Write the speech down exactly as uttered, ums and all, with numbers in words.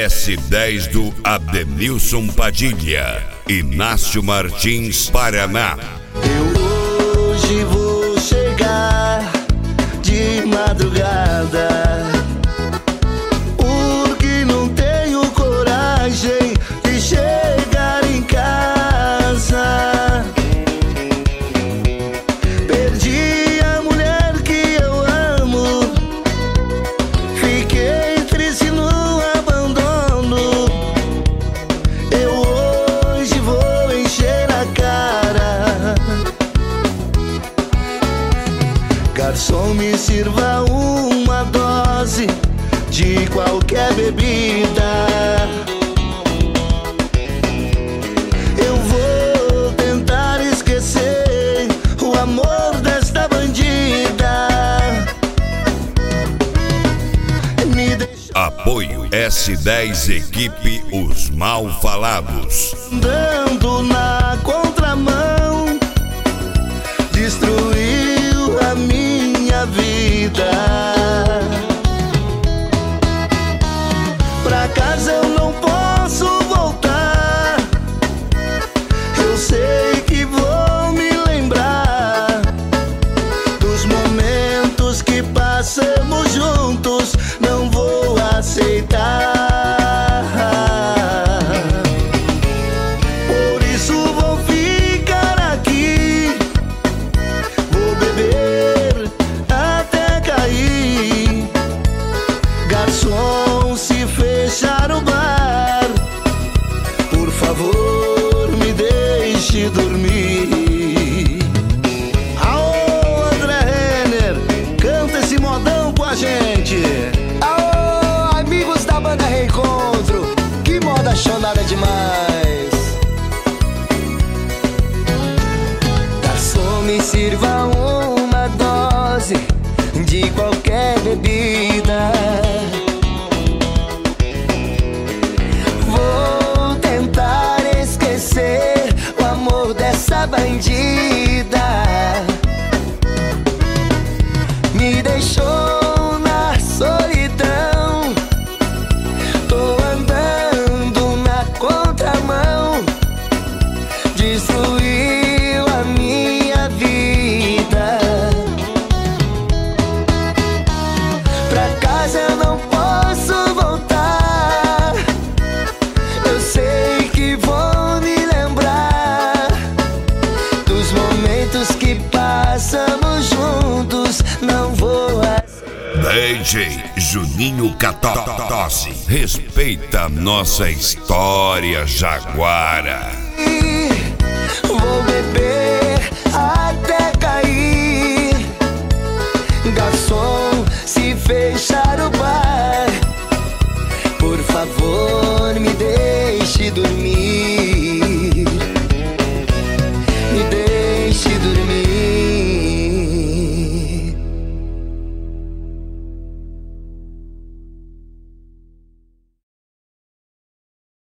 S dez do Ademilson Padilha, Inácio Martins, Paraná. Eu hoje vou chegar de madrugada, porque não tenho coragem de chegar em casa. Perdi a mulher que eu amo, fiquei triste no abandono. Eu hoje vou encher a cara. Garçom, me sirva uma dose de qualquer bebida. Eu vou tentar esquecer o amor desta bandida. Me deixa Apoio S dez Equipe Os Mal Falados. andando na contramão, destruiu a minha vida. Pra casa eu não posso voltar, eu sei que vou me lembrar dos momentos que passamos juntos, não vou aceitar. Por isso vou ficar aqui, vou beber até cair. Garçom, se fechar o bar, por favor, me deixe dormir. Aô, André Renner, canta esse modão com a gente. Aô, amigos da banda Reencontro, que moda chonada demais. Garçom, me sirva uma dose de qualquer bebida. Vou tentar esquecer o amor dessa bandida. Me deixou na solidão, tô andando na contramão, destruiu a minha vida. Pra casa eu não posso voltar, eu sei que vou me lembrar dos momentos que passamos juntos, não vou aceitar. D J Juninho Catotose, respeita nossa história jaguara. Vou beber até cair. Garçom, se fechar o